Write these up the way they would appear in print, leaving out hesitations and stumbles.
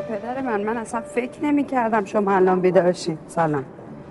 پدر من اصلا فکر نمی کردم شما الان بیدارشین. سلام.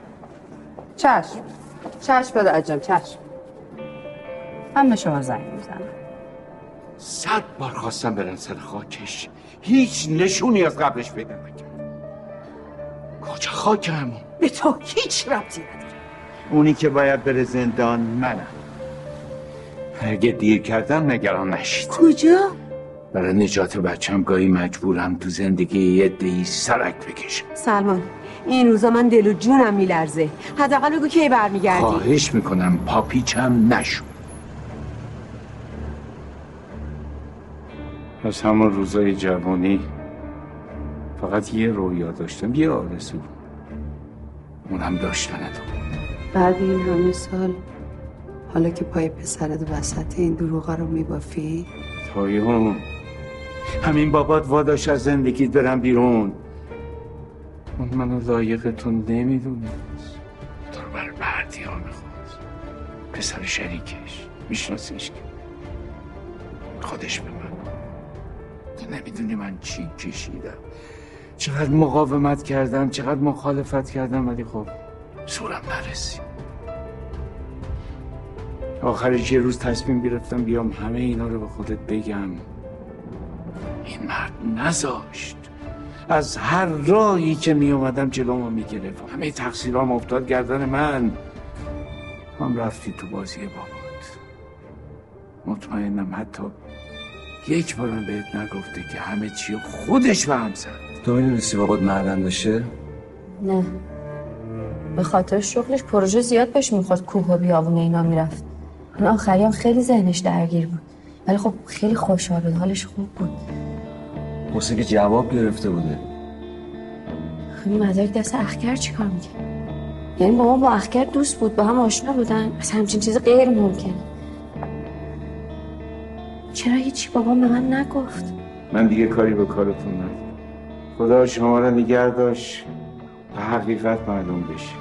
چشم پدر جان، چشم. من به شما زنگ میزنم. 100 بار خواستم برن سر خاکش، هیچ نشونی از قبلش پیدا نکرد. کجا خاکم؟ به تو هیچ ربطی نداره. اونی که باید بره زندان منم. اگه دیر کردم نگران نشید. کجا؟ برای نجات بچم گاهی مجبورم تو زندگی یه عده‌ای سرک بکشم. سلمان، این روزا من دل و جونم میلرزه. حداقل بگو کی برمیگردی؟ خواهش میکنم پاپیچم نشو. از همون روزای جوانی فقط یه رویا داشتم، یه آرزو، اونم داشتن تو. بعد این همه سال حالا که پای پسرت وسط این دروغا رو میبافی؟ تایون، همین بابات واداش از زندگیت برم بیرون. اون منو لایقتون نمیدونه. تو رو بر مردی ها میخواد. پسر شریکش میشناسیش که خودش به من. تو نمیدونی من چی کشیدم، چقدر مقاومت کردم، چقدر مخالفت کردم، ولی خب زورم نرسید. آخرش یه روز تصمیم گرفتم بیام همه اینا رو به خودت بگم. این مرد نذاشت. از هر راهی که می اومدم جلومو میگرفت. همه تقصیرام افتاد گردن من. هم رفتی تو بازی بابات. مطمئنم حتی یک بارم بهت نگفته که همه چی خودش به هم زد. تو میدونستی بابات معدن داشته؟ نه، به خاطر شغلش پروژه زیاد بهش میخورد، کوه و بیابون اینا میرفت. اون آخری هم خیلی ذهنش درگیر بود، ولی خب خیلی خوشحال بود، حالش خوب بود. واسه که جواب گرفته بوده. این مدارک دست اخگر چیکار میکنه؟ یعنی بابا با اخگر دوست بود، با هم آشنا بودن؟ اصلا همچین چیز غیر ممکنه. چرا هیچی بابا به من نگفت؟ من دیگه کاری به کارتون ندارم. خدا شما را نگه داشت تا حقیقت معلوم بشه.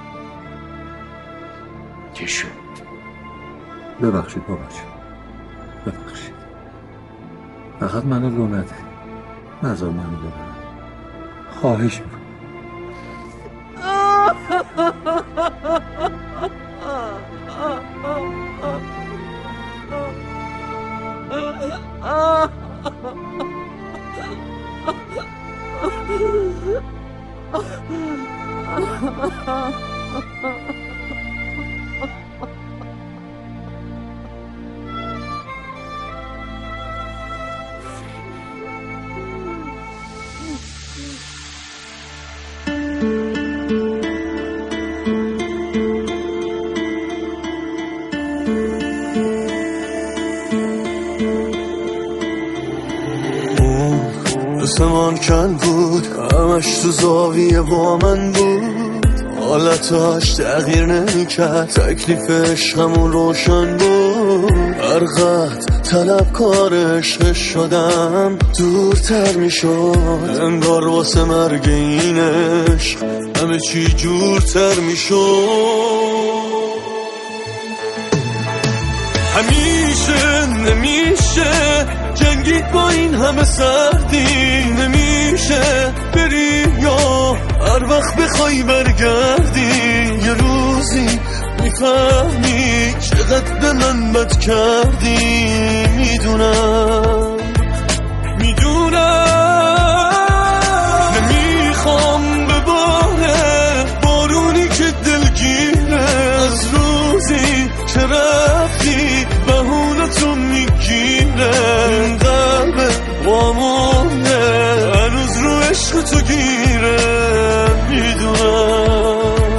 چه شد؟ ببخشید بابا جون، ببخشید. فقط منو لو نده، نذار منو ببرم، خواهش میکنم. دستمان کن بود، همش تو زاویه با من بود، حالتاش تغییر نمیکرد، تکلیف عشقمون روشن بود. هر قد طلبکار عشق شدم دورتر میشد، انگار واسه مرگ این عشق همه چی جورتر میشد. همیشه نمیشه جنگید با این همه سردی، نمیشه بری یا هر وقت بخوای برگردی. یه روزی میفهمی چقدر به من بد کردی. میدونم نمیخوام بباره بارونی که دلگیره، از روزی که رفتی بهونتو میگیره. این قلب وامونه هنوز رو عشق تو گیره. میدونم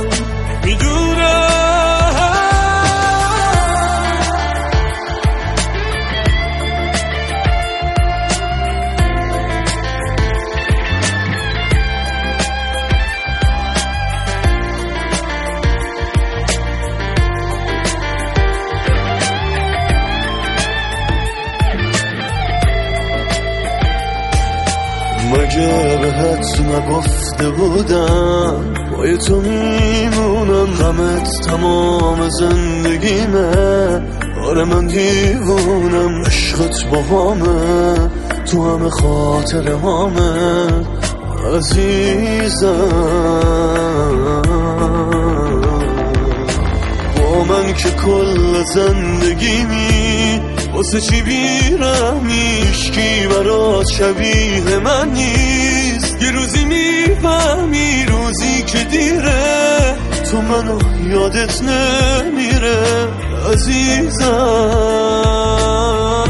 مگه بهت نگفته بودم پای تو میمونم، غمت تمام زندگیمه. آره من دیوونم، عشقت با همه تو همه خاطره هامه. عزیزم. با من که کل زندگیمی واسه چی بیرحمی، هیچکی برات شبیه من نیست. یه روزی میفهمی روزی که دیره تو منو یادت نمیره عزیزم.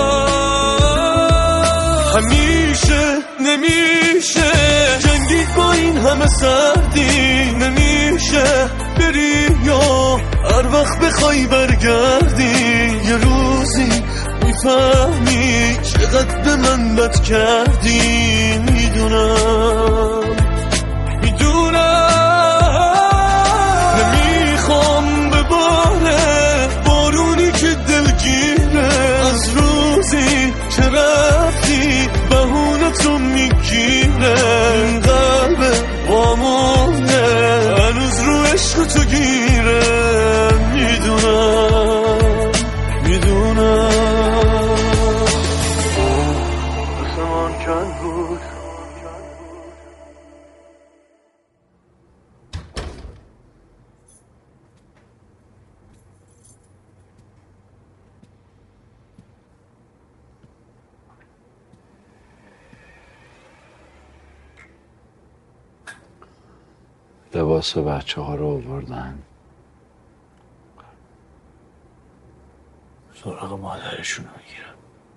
همیشه نمیشه جنگید با این همه سردی، نمیشه بری یا هر وقت بخوای برگردی. یه روزی میفهمی چقدر به من بد کردی. میدونم نمیخوام بباره بارونی که دلگیره، از روزی که رفتی بهونتو میگیره. این قلب وامونه هنوز رو عشق تو گیره. میدونم آسمان کن بود. لباس بچه ها رو آوردن، سراغ مادرشون رو میگیرن.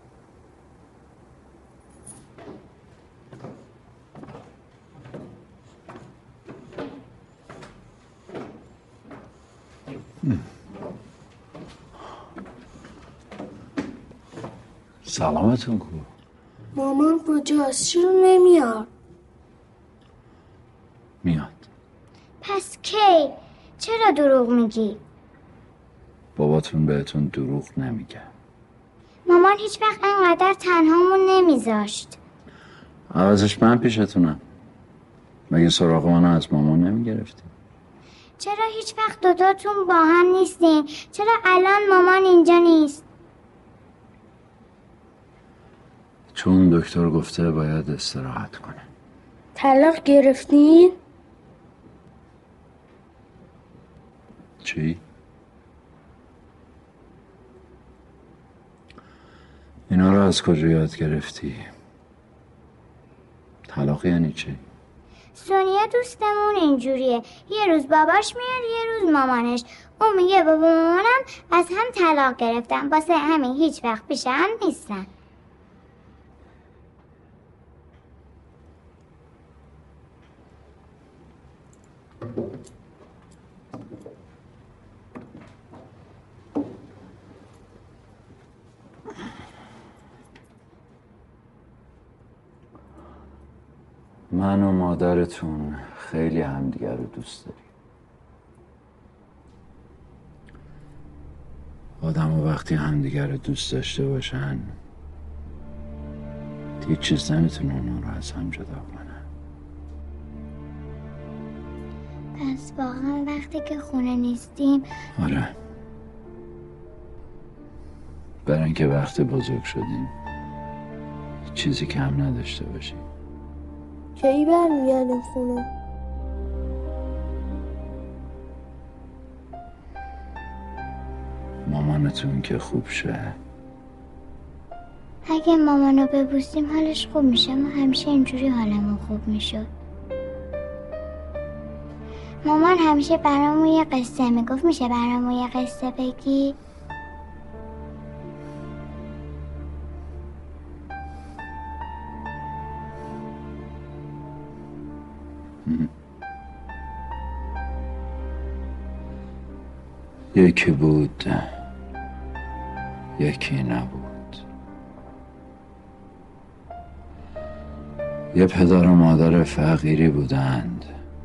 سلامتون کو؟ مامان کجاست؟ چرا نمیاد؟ میاد. پس کی؟ چرا دروغ میگی؟ باباتون بهتون دروغ نمیگه. مامان هیچ وقت انقدر تنهامون نمیذاشت. عوضش من پیشتونم. مگه سراغ منو از مامان نمیگرفتی؟ چرا هیچ وقت دوتاتون با هم نیستین؟ چرا الان مامان اینجا نیست؟ چون دکتر گفته باید استراحت کنه. طلاق گرفتین؟ چی؟ اینا رو از کجا یاد گرفتی؟ طلاق یعنی چی؟ سونیا دوستمون اینجوریه، یه روز باباش میاد یه روز مامانش. اون میگه بابا مامانم از هم طلاق گرفتن، واسه همین هیچ وقت پیش هم نیستن. من و مادرتون خیلی همدیگر رو دوست داریم. آدم وقتی همدیگر رو دوست داشته باشن هیچ چیز نمیتونه اونا رو از هم جدا کنه. پس واقعا وقتی که خونه نیستیم. آره، برای اینکه وقتی بزرگ شدیم چیزی کم نداشته باشیم. کی برمیگردیم خونه؟ مامانتون که خوب شه. اگه مامانو ببوسیم حالش خوب میشه. ما همیشه اینجوری حالمون خوب میشد. مامان همیشه برامون یه قصه میگفت. میشه برامون یه قصه بگی؟ یکی بود یکی نبود. یه پدر و مادر فقیری بودند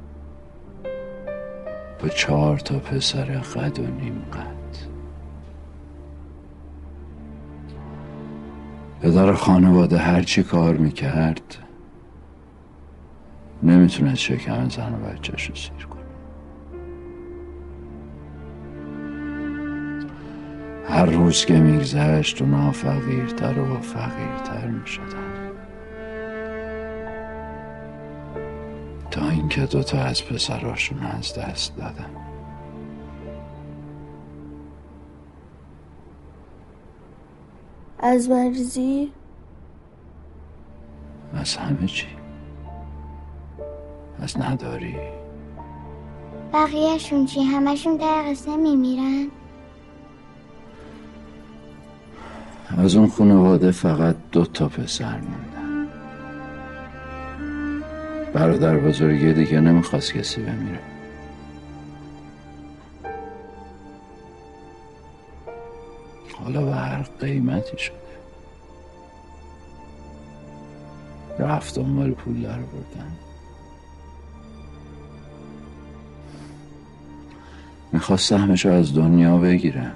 با 4 تا پسر قد و نیم قد. پدر خانواده هرچی کار میکرد نمیتونست شکم زن و بچه‌ش رو سیر کنه. هر روز که میگذشت اونا فقیرتر و فقیرتر میشدن. که 2 از پسراشون از دست دادم. از مریضی؟ از همه چی. از نداری. بقیهشون چی؟ همشون در قصه میمیرن؟ از اون خانواده فقط 2 پسر موندن. برادر بزرگی دیگه نمیخواست کسی بمیره. حالا به هر قیمتی شده رفت دنبال پول در بردن. میخواست سهمشو از دنیا بگیره.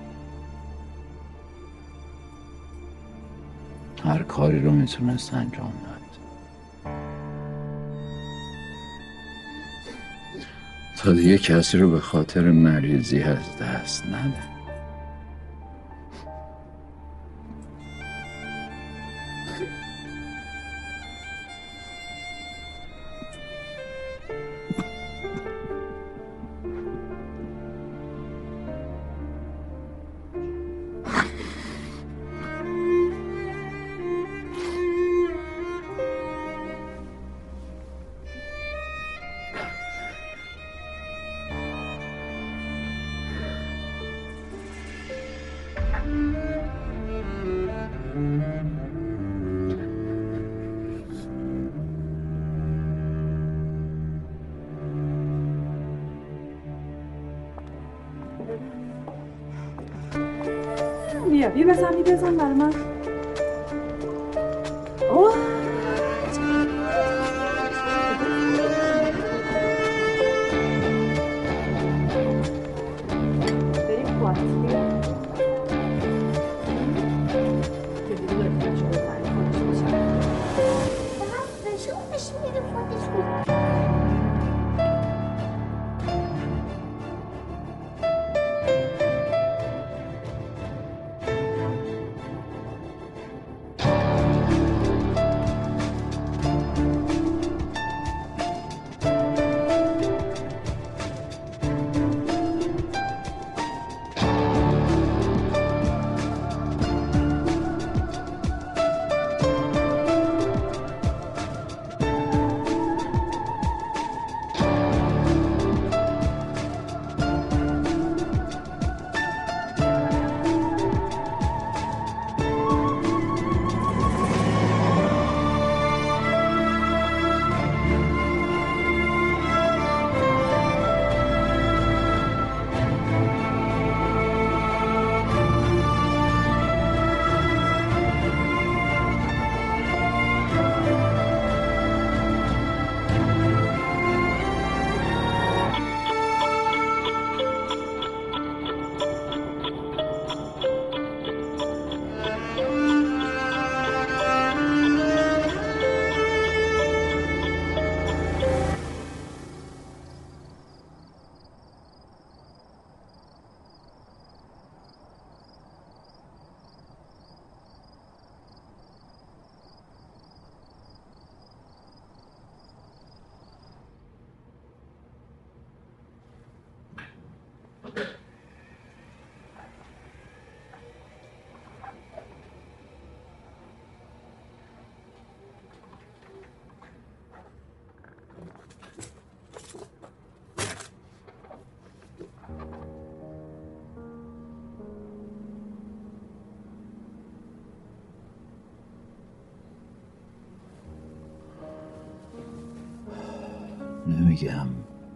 هر کاری رو میتونست انجام داد تا دیگه کسی رو به خاطر مریضی از دست نده. بیا بزن برای من. اوه بریم پارتی. نمیگم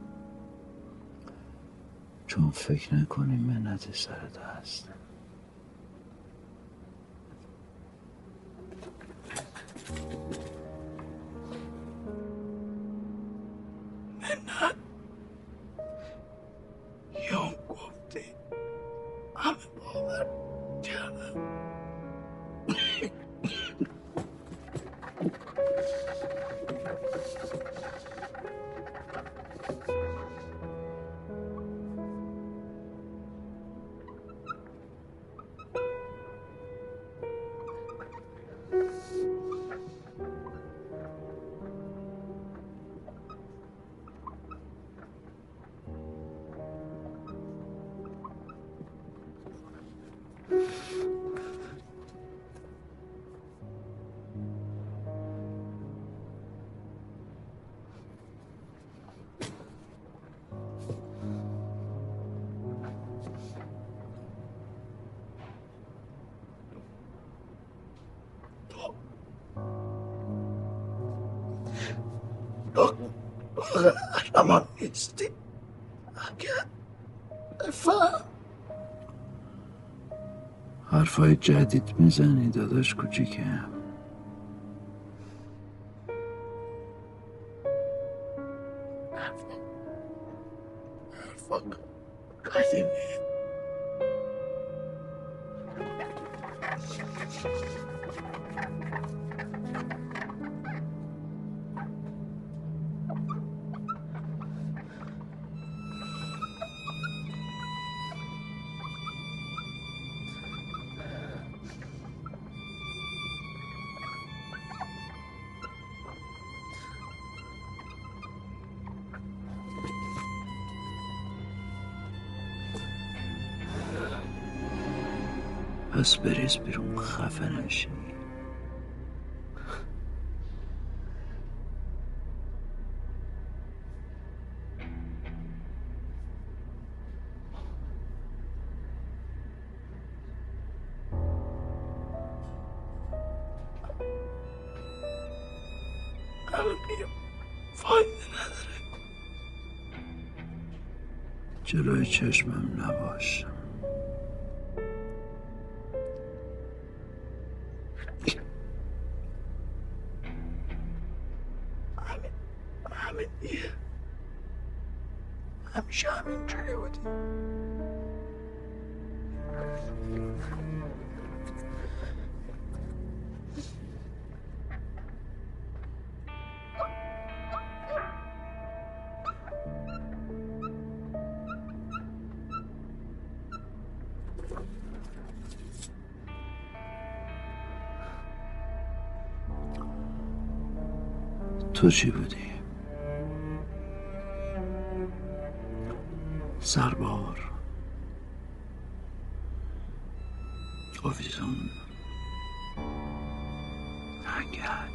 چون فکر نکنی منت سرت هست. منت یوم گفتی همه باور کردم. امان نیستی. اگر بفهم حرفای جدید میزنی داداش کوچیکم. حرفا قدیمی. پس بریز بیرون خفه نشی. فایده نداره. جلوی چشمم نباش. همیشه همینجوری بودی. تو چی بودی؟ سربار، آویزون، هنگل.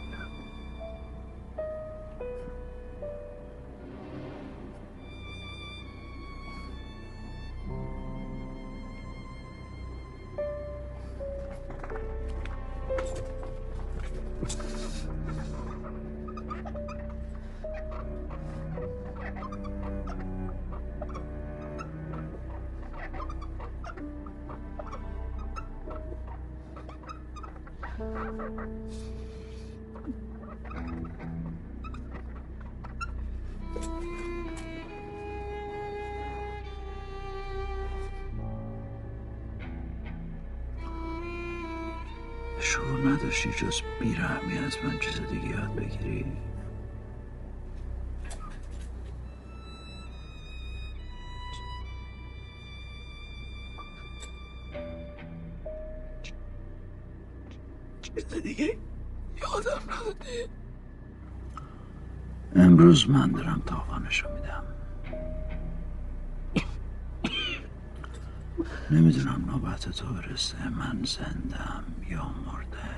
شعور نداشتی جز بیرحمی از من چیز دیگه یاد بگیری؟ چیز دیگه یادم ندادی؟ امروز من دارم تاوانشو میدم. نمیدونم نوبت تو برسه من زندم یا مرده.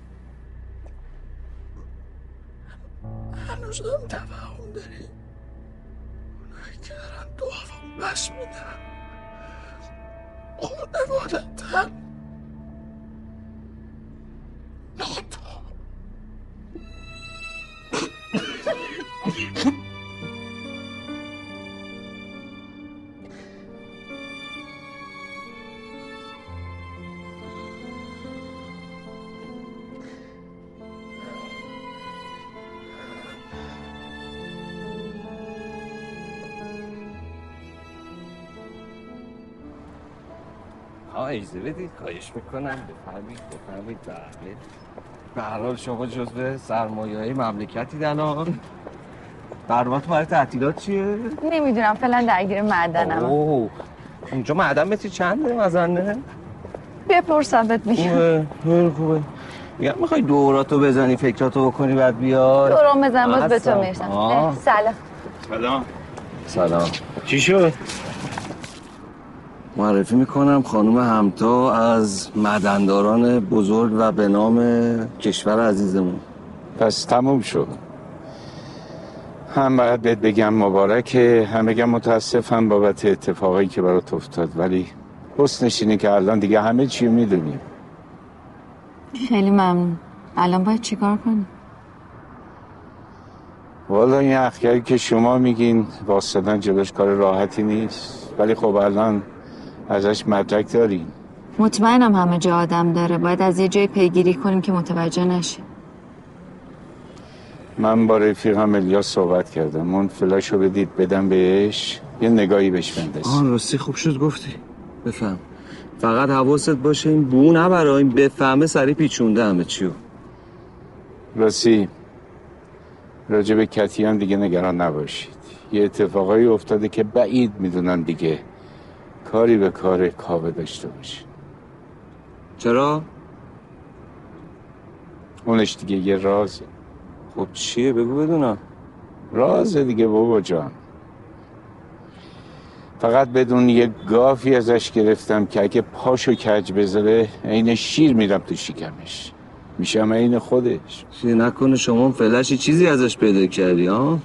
هنوز هم توهم داری؟ اونایی که دارن دعوام بس میدن خانوادتن ناتا. اجازه بدید خواهش میکنم. بفرمایید بله. به هر حال شما جزو سرمایه‌های مملکتی الان. برنامه‌تون برای تعطیلات چیه؟ نمیدونم فعلا درگیر معدنم. اوه اونجا معدن متری چنده مزنه؟ بپرسم بهت میگم. خوبه. میگم میخوای دوراتو بزنی فکراتو بکنی بعد بیای؟ دورام بزن باز به تو میرسم. سلام. چی شد؟ معرفی میکنم خانم همتا از معدنداران بزرگ و به نام کشور عزیزمون. پس تموم شد. هم باید بهت بگم مبارکه، هم بگم متاسفم بابت اتفاقی که برات افتاد، ولی حسنش اینه که الان دیگه همه چی میدونیم. خیلی ممنون. الان باید چیکار کنیم؟ والا این اخگری که شما میگین واسدن جلوش کار راحتی نیست، ولی خب الان ازش مدرک داریم. مطمئنم همه جا آدم داره، باید از یه جای پیگیری کنیم که متوجه نشه. من با رفیقم الیاس صحبت کردم، اون فلاشو بدید بدم بهش یه نگاهی بهش بندازی. راستی خوب شد گفتی. بفهم. فقط حواست باشه این بو نبره، این بفهمه سری پیچونده همه چیو. راستی راجع به کتیان دیگه نگران نباشید، یه اتفاقایی افتاده که بعید میدونم دیگه کاری به کار کاوه داشته باشه. چرا؟ اونش دیگه یه رازه. خب چیه بگو بدونم. رازه دیگه بابا جان. فقط بدون یه گافی ازش گرفتم که اگه پاشو کج بذاره عین شیر میرم تو شکمش، میشم عین خودش. چیه نکنه شما فلشی چیزی ازش پیدا کردی ها؟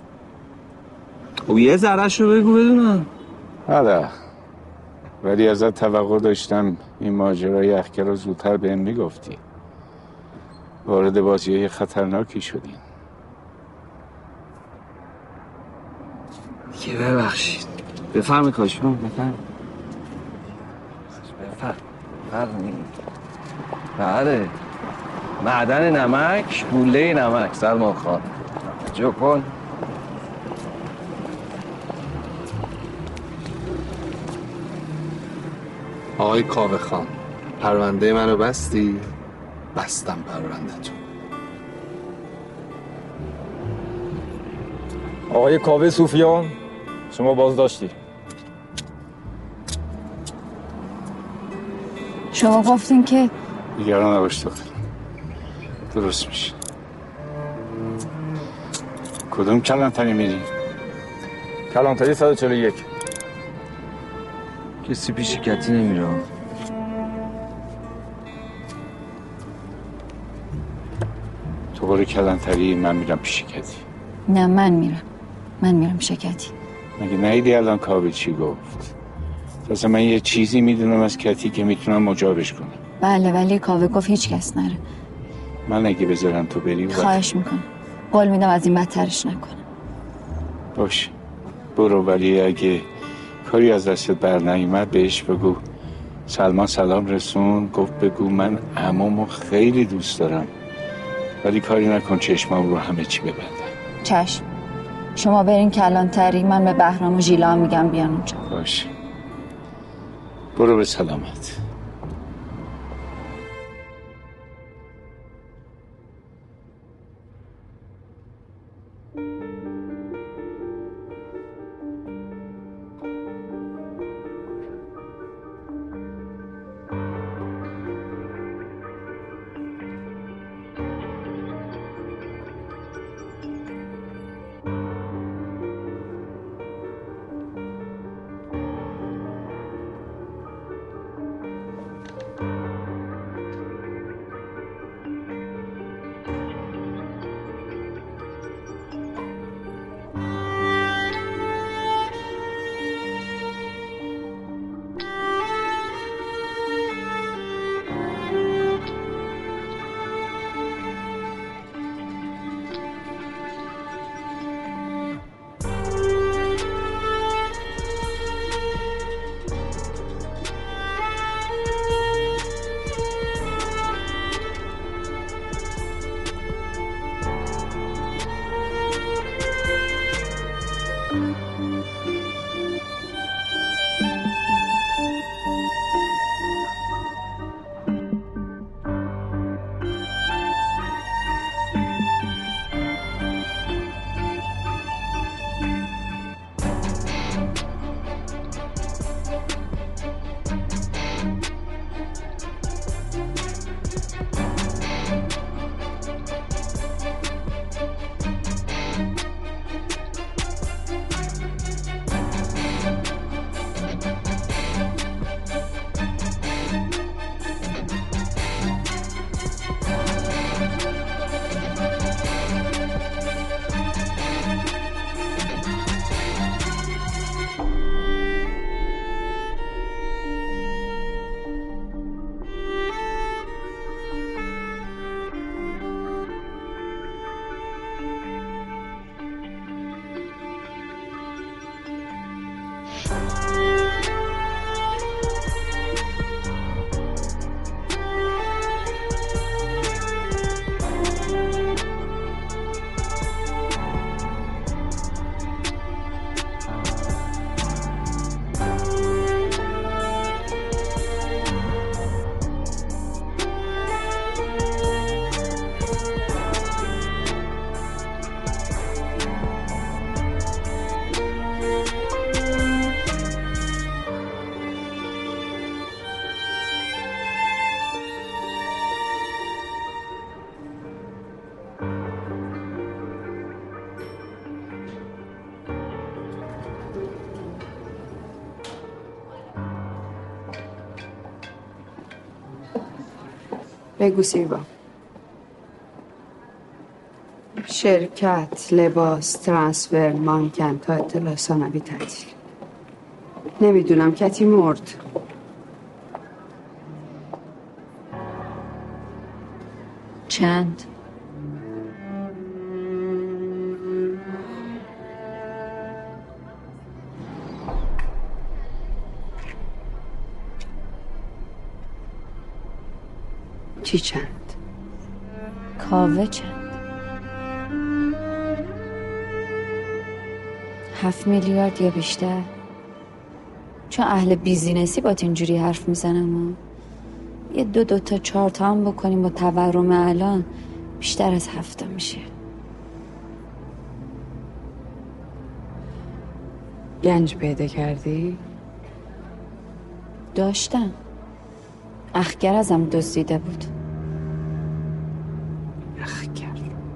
خب یه ذره‌شو بگو بدونم. حالا ولی ازت توقع داشتم این ماجرای اخگر رو زودتر بهم میگفتی. وارد بازیای خطرناکی شدین. دیگه ببخشید. بفرمی کاشفان بفرمی. بفرمی. بله معدن نمک، گوله نمک. سلمان خان جو کن. آقای کاوه خان، پرونده منو بستی؟ بستم پرونده تو. آقای کاوه صوفیان، شما بازداشتی. شما گفتین که دیگران نباش دخترم، درست میشه. کدوم کلانتری میری؟ کلانتری 141. کسی پیش کتی نمیره. تو برو کلانتری، من میرم پیش کتی. نه من میرم شکتی. مگه نیدی الان کاوه چی گفت؟ اصلا من یه چیزی میدونم از کتی که میتونم مجابش کنم. بله ولی کاوه گفت هیچ کس نره. من اگه بذارم تو بری خواهش میکنم، قول میدم از این بدترش نکنم. باشه برو، ولی اگه کاری از دستت بر نیومد بهش بگو سلمان سلام رسون، گفت بگو من عمومو خیلی دوست دارم، ولی کاری نکن چشمام رو همه چی ببندم. چشم. شما برین کلانتری، من به بهرام و ژیلا میگم بیان اونجا. باشه برو به سلامت. بگو سیربا. شرکت، لباس، ترانسفر، مانکن تا اطلاع ثانوی تعطیل. نمیدونم کتی مرد. چند؟ چی چند؟ کاوه چند؟ 7 میلیارد یا بیشتر؟ چون اهل بیزینسی با اینجوری حرف میزنم یه 2 تا 4 تا هم بکنیم با تورم الان بیشتر از 7 میشه. گنج پیدا کردی؟ داشتم. اخگر ازم دزدیده بود. اخگر؟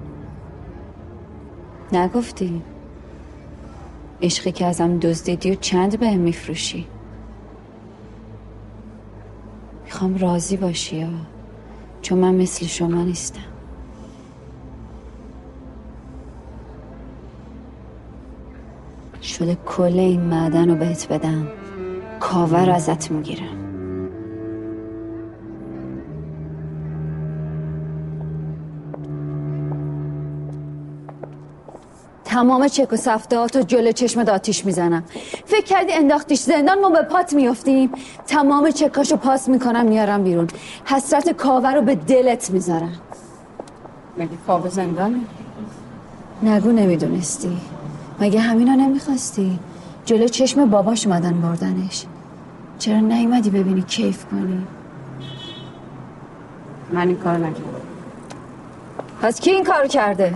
نگفتی؟ عشقی که ازم دزدیدی و چند بهم میفروشی؟ میخوام راضی باشی چون من مثل شما نیستم. شده کل این معدن رو بهت بدم کاور ازت میگیرم. تمام چک و سفته‌هاتو جلو چشمت آتیش میزنم. فکر کردی انداختیش زندان ما به پات میافتیم؟ تمام چکاشو پاس میکنم میارم بیرون. حسرت کاوه رو به دلت میذارم. مگه کاوه زندانه؟ نگو نمیدونستی. مگه همینا نمیخواستی؟ جلو چشم باباش اومدن بردنش. چرا نیومدی ببینی کیف کنی؟ من این کار نکردم. پس کی این کارو کرده؟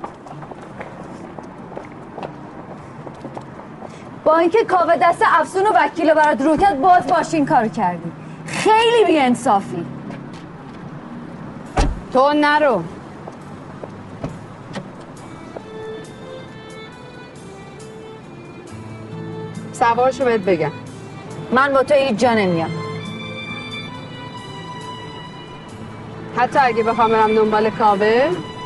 با اینکه کاوه دست افسون و وکیل رو برات رو کرد باز باش این کارو کردی. خیلی بی‌انصافی. تو نرو. سوارشو بهت بگم. من با تو هیچ جا نمیام. حتی اگه بخوام برم دنبال کاوه؟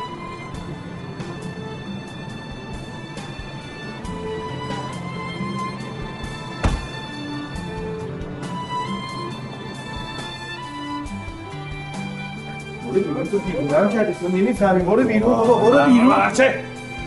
تو دیوونم کردی تو نمیفهمی. برو بیرون بابا برو بیرون. بچه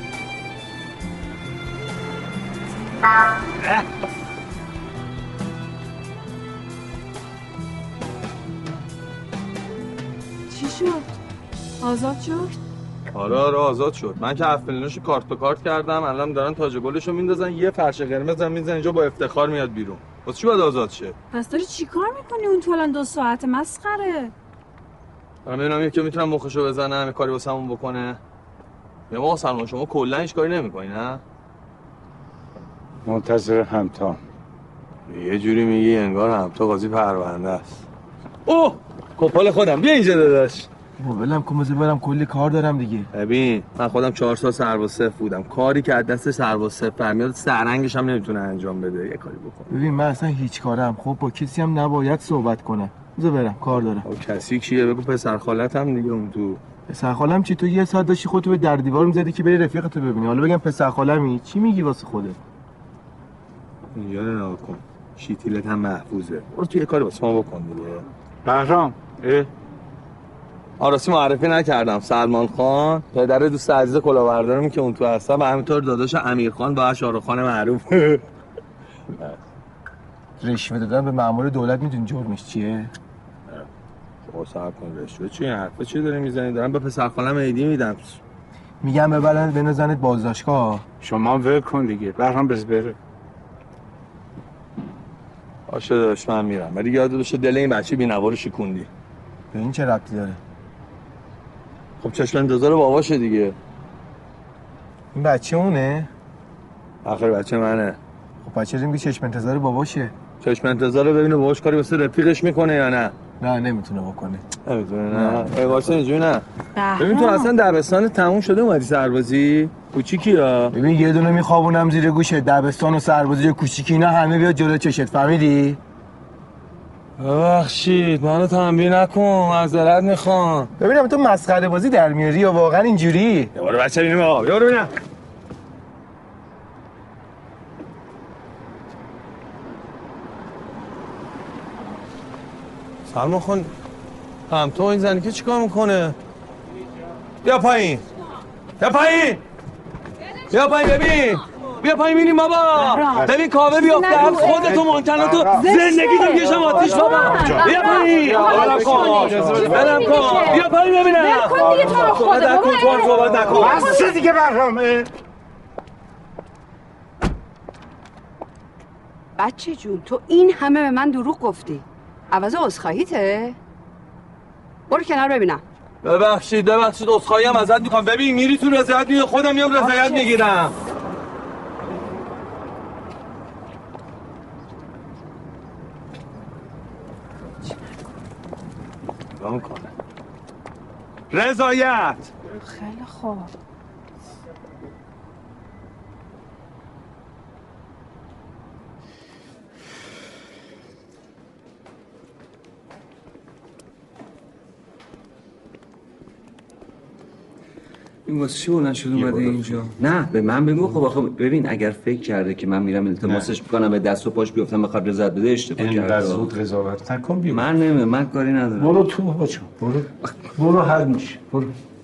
چی شد؟ آزاد شد؟ آره آزاد شد. من که 7 میلیونشو کارت به کارت کردم. الان دارن تاج گلشو میندازن. یه فرش قرمز هم میزنن اینجا با افتخار میاد بیرون. واسه چی باید آزاد شه؟ پس داری چیکار میکنی اون تو الان 2 ساعت مسخره؟ من ببینم یکی میتونم مخشو بزنم یه کاری واسمون بکنه. یا ما سلمان شما کلا هیچ کاری نمیکنی نه؟ منتظر همتا. یه جوری میگی انگار همتا قاضی پرونده است. اوه کپال خودم بیا اینجا داداش. ولم کن برم کلی کار دارم دیگه. ببین من خودم 4 سال سرباز صف بودم. کاری که از دست سرباز صف برمیاد سرنگش هم نمیتونه انجام بده. یه کاری بکنه. ببین من اصلا هیچ کارم خب با کسی هم نباید صحبت کنم. بذار برم کار دارم. کسی کیه؟ بگو پسر خالتم دیگه اون تو. پسر خالم چی؟ تو یه ساعت داشتی خودتو به در دیوار می‌زدی که بری رفیقتو ببینی. حالا بگم پسر خالمی چی میگی واسه خودت؟ یاد نکن. شیتیلت هم محفوظه. برو تو یه کاری واسه ما بکن دیگه. بهرام آراسی معرفی نکردم. سلمان خان پدر دوست عزیز کلاهبردارم که اون تو هستن و همینطور داداش امیرخان با شاهرخ خان معروف. رشوه دادن به مأمور دولت میدونی جرمش چیه؟ شما صبر کن. رشوه چیه؟ حرفا چی داری میزنی؟ دارم به پسر خالم عیدی میدم. میگم ببرن بنازنت بازداشتگاه. شما ول کن دیگه. بهرام بز بره. باشه داداش من میرم. ولی یاد باشه دل این بچه بی‌نوا رو شکوندی. به این چه ربطی داره؟ خب چشم انتظار باباشه دیگه. این بچه اونه؟ آخر بچه منه. خب بچه میگه چشم انتظار باباشه. چشم انتظار رو ببینه باباش کاری واسه رفیقش میکنه یا نه؟ نه نمیتونه بکنه. نمیتونه نه. واسه اینجوری نه. ببین تو اصلا دبستان تموم شده اومدی سربازی؟ کوچیکیه. ببین یه دونه میخوابونم زیر گوشه. دبستان و سربازی کوچیکی اینا همه بیاد جلو چشت. فهمیدی؟ ببخشید منو تنبیه نکن، معذرت میخوام. ببینم تو مسخره بازی در میاری یا واقعا اینجوری؟ یه بار بچه بینیم آقا، یه بار ببینم. سلمان خان هم تو این زنی که چیکار میکنه؟ بیا پایین، بیا پایین، بیا پایین ببین، بیا پایین بینیم بابا. ببین کاوه بیافته از خودتو ممکنه زندگی تو بکشم آتیش بابا. بیا پایین، برم کن، بیا پایین ببینم. برکن دیگه تو رو خدا نکن، تو رو صحبت نکن. بس دیگه برامه. بچه جون تو این همه به من دروغ گفتی، عوض عذرخواهیته؟ برو کنار ببینم. ببخشید عذرخواهی هم ازت میکنم. ببین میری تو رضایت میگه خودم میام رضایت میگیرم. رام کنه رضایت. خیلی خوب. این واسه چی بلند شد اومده اینجا؟ نه به من بگو. خب آخه ببین اگر فکر کرده که من میرم التماسش میکنم به دست و پاش بیفتم بخواد رضایت بده اشتباه کرده. اینقدر زود قضاوت نکن. بیا من کاری ندارم. برو تو بچه، برو حل میشه. برو.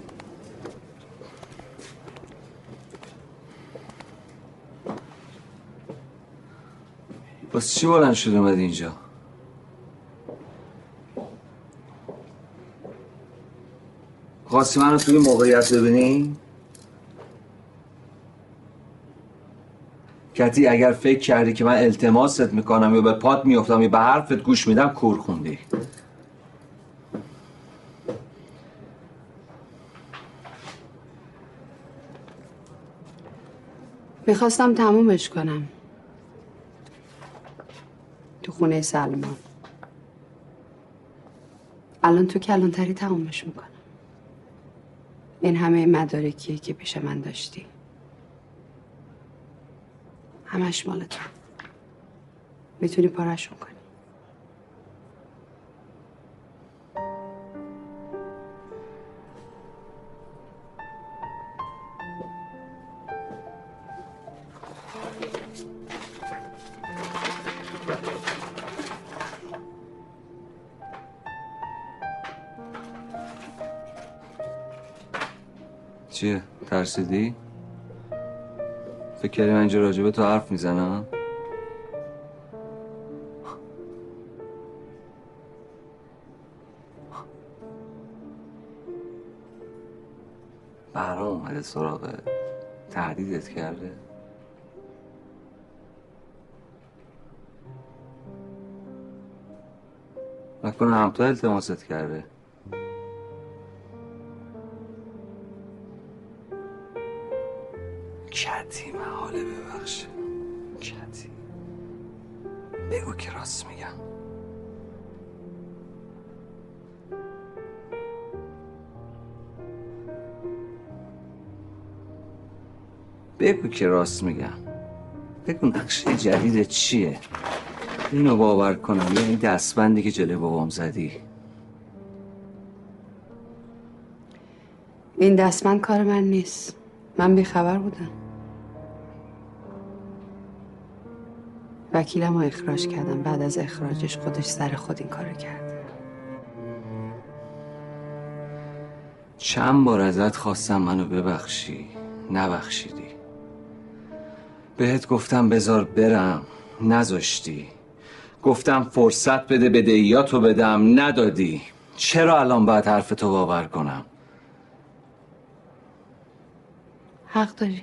واسه چی بلند شد اومده اینجا؟ خواستی منو توی موقعیت ببینی؟ کتی اگر فکر کردی که من التماست میکنم یا به پات میافتم یا به حرفت گوش میدم کور خوندی. میخواستم تمومش کنم تو خونه سلمان. الان تو کلانتری تمومش میکنم. این همه مدارکیه که پیش من داشتی همش مال تو. میتونی پارشون کنی. چیه؟ ترسیدی؟ فکر کردی من اینجا راجبه تو حرف میزنم؟ برام اومده سراغه تهدیدت کرده؟ نکنه همتا التماست کرده؟ کتی محاله ببخشه. کتی بگو که راست میگم. بگو که راست میگم. بگو نقشه جدیدت چیه؟ اینو باور کنم یا این دستبندی که جلوی بابام زدی؟ این دستبند کار من نیست. من بیخبر بودم. وکیلم رو اخراج کردم. بعد از اخراجش خودش سر خود این کارو کرد. چند بار ازت خواستم منو ببخشی، نبخشیدی. بهت گفتم بذار برم، نذاشتی. گفتم فرصت بده بدهیاتو بدم، ندادی. چرا الان باید حرفتو باور کنم؟ حق داری.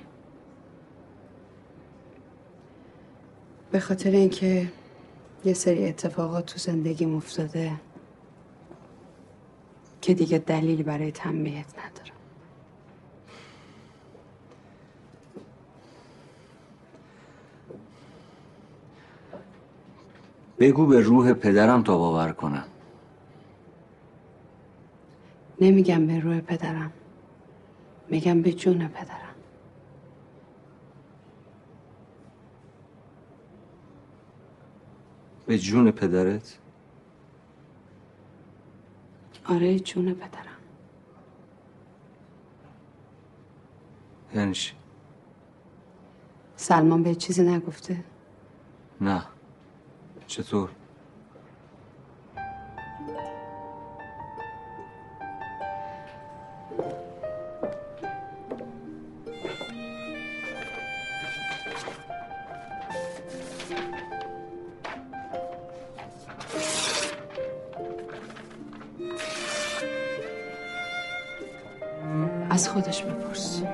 به خاطر اینکه یه سری اتفاقات تو زندگیم افتاده که دیگه دلیلی برای تنبیهت ندارم. بگو به روح پدرم تا باور کنم. نمیگم به روح پدرم، میگم به جون پدرم. به جون پدرت؟ آره جون پدرم. یعنی چی؟ سلمان به چیزی نگفته؟ نه. چطور؟ از خودش بپرس.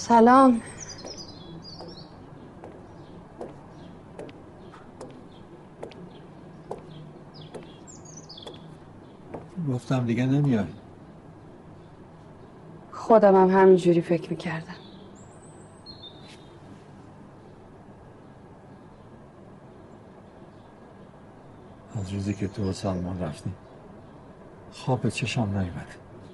سلام. گفتم دیگه نمیای. خودم هم همینجوری فکر میکردم. از روزی که تو و سلمان رفتیم خواب به چشم نیومد.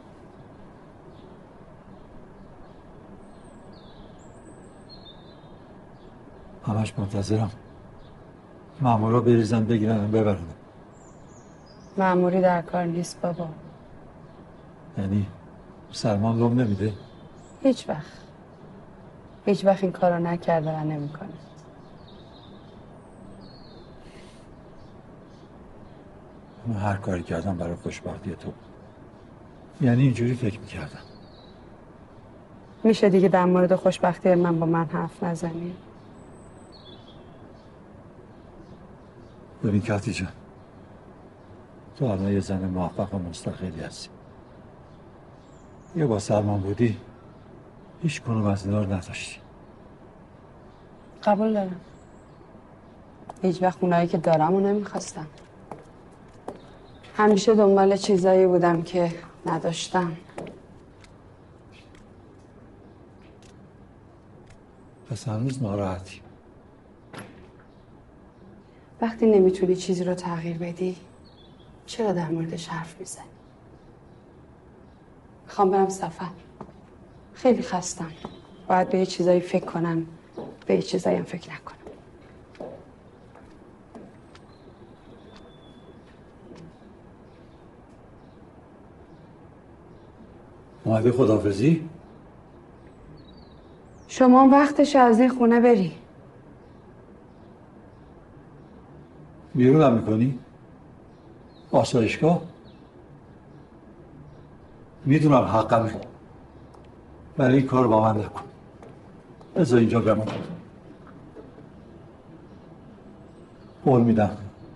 همش منتظرم مامورا بریزن بگیرن ببرن. ماموری در کار نیست بابا. یعنی سلمان لوم نمیده؟ هیچ وقت این کارو نکرده و نمیکنه. من هر کاری کردم برای خوشبختی تو. یعنی اینجوری فکر میکردم. میشه دیگه در مورد خوشبختی من با من حرف نزنی؟ ببین کاتی جان، تو الان یه زن موفق و مستقلی هستی. یه با سلمان بودی هیچ کنون از دار نداشتی. قبول دارم. هیچ وقت اونایی که دارم و نمیخواستم. همیشه دنبال چیزایی بودم که نداشتم. پس هنوز ناراحتی؟ وقتی نمیتونی چیزی رو تغییر بدی چرا در موردش حرف میزنی؟ میخوام برم سفر. خیلی خستم. باید به یه چیزایی فکر کنم، به یه چیزایی هم فکر نکنم. اومده خداحافظی؟ شما وقتش از این خونه بری. بیرون هم میکنی؟ آسایشگاه؟ میدونم حقمه، ولی این کار با من نکن. بذار اینجا بمون. قول میدم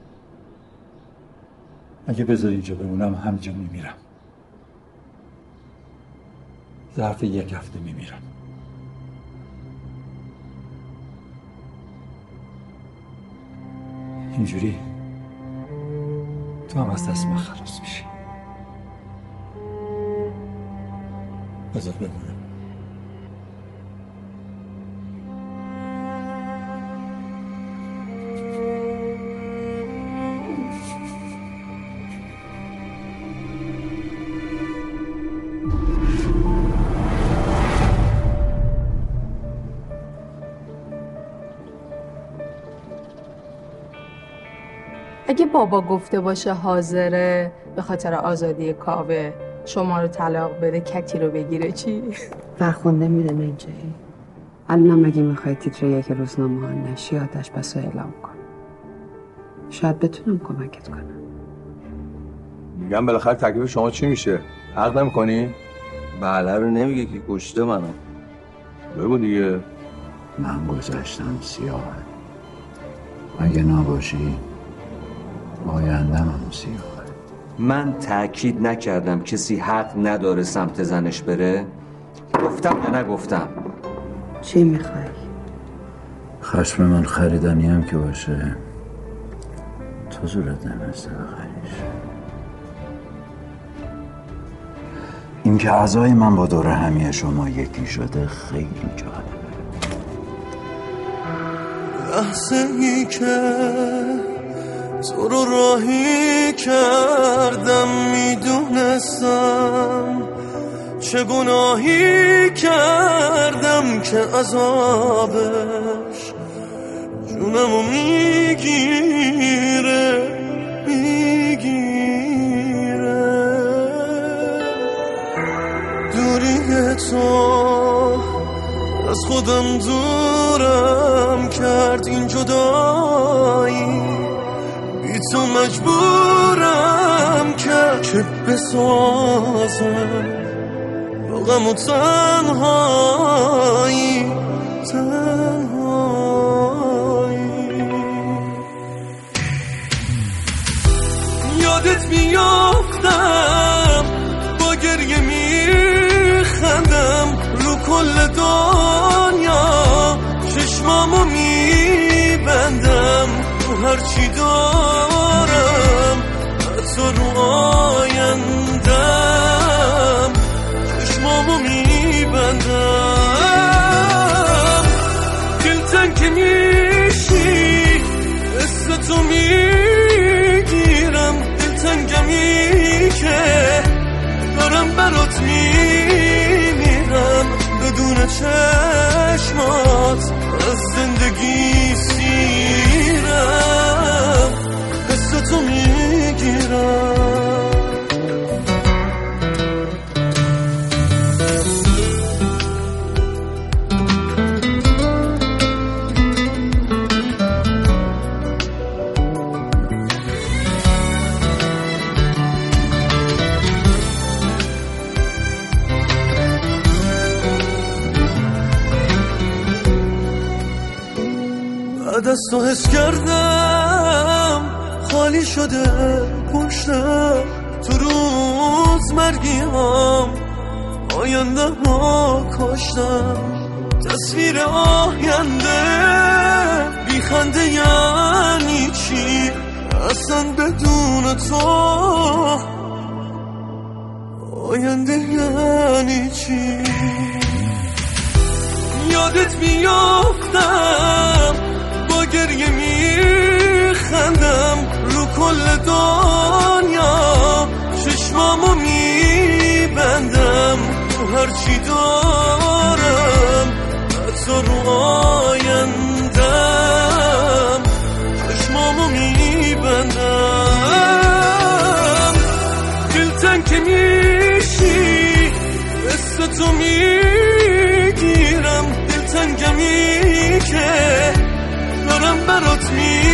اگه بذار اینجا بمونم همینجا میمیرم. ظرف 1 هفته میمیرم. اینجوری تو هم از دست من خلاص میشی. بذار بمونم. اگه بابا گفته باشه حاضره به خاطر آزادی کاوه شما رو طلاق بده کتی رو بگیره چی؟ فرخنده میده منجایی. الانم اگه میخوای تیتر 1 روزنامه ها نشی آتش بس رو اعلام کن. شاید بتونم کمکت کنم. میگم بالاخره تکلیف شما چی میشه؟ حق نمیکنی؟ بله رو نمیگه که کشته منو. بگو دیگه. من گذشتم سیاهه. اگه نباشی آیندم هم سیاهه. من تأکید نکردم کسی حق نداره سمت زنش بره؟ گفتم یا نگفتم؟ چی میخوای؟ خشم من خریدنی هم که باشه تو زورت نمیسته بخریش. این که اعضای من با دور همی شما یکی شده خیلی جالبه. لحظه ای که تو رو راهی کردم میدونستم چه گناهی کردم که عذابش جونمو میگیره دوری تو از خودم دورم کرد این جدایی بی تو مجبورم کرد که بسازم با غم و تنهایی یادت میافتم با گریه میخندم رو کل دار هرچی دارم حتی رو آیندم چشمامو میبندم دلتنگ که میشی قصه تو میگیرم دلتنگمی که دارم برات میمیرم بدون چشمات از زندگی سیرم قصه تو میگیرم بعد از تو حس کردم خالی شده پشتم تو روز مرگیم آینده ها کاشتم تصویر آینده بی خنده یعنی چی اصلا بدون تو آینده یعنی چی یادت میافتم با گریه میخندم رو کل دنیا چشمامو میبندم تو هرچی دارم حتی رو آیندم چشمامو میبندم دلتنگ که میشی قصه تو میگیرم دلتنگمی که دارم برات